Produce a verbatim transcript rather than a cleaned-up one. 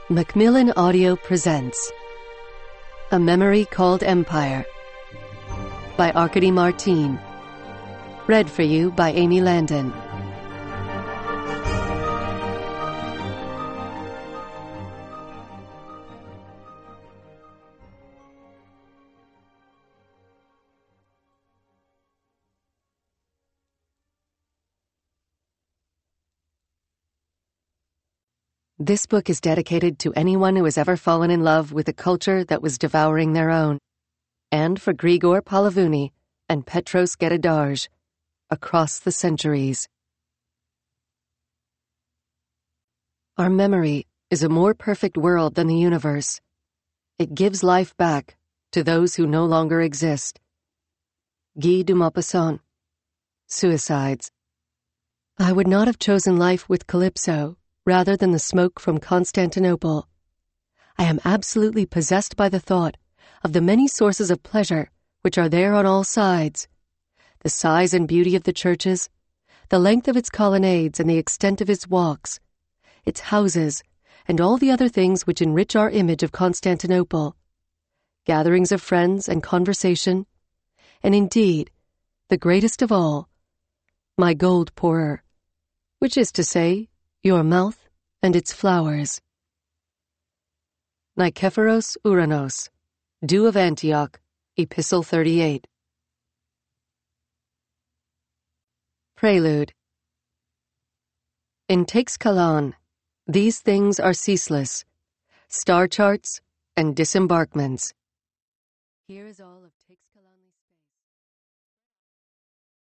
Macmillan Audio presents A Memory Called Empire by Arkady Martine. Read for you by Amy Landon. This book is dedicated to anyone who has ever fallen in love with a culture that was devouring their own, and for Grigor Palavuni and Petros Getadarj, across the centuries. Our memory is a more perfect world than the universe. It gives life back to those who no longer exist. Guy de Maupassant. Suicides. I would not have chosen life with Calypso rather than the smoke from Constantinople. I am absolutely possessed by the thought of the many sources of pleasure which are there on all sides. The size and beauty of the churches, the length of its colonnades and the extent of its walks, its houses, and all the other things which enrich our image of Constantinople, gatherings of friends and conversation, and indeed, the greatest of all, my gold pourer, which is to say, your mouth and its flowers. Nikephoros Ouranos, Dew of Antioch, Epistle thirty-eight. Prelude. In Teixcalaun, these things are ceaseless, star charts and disembarkments. Here is all of Teix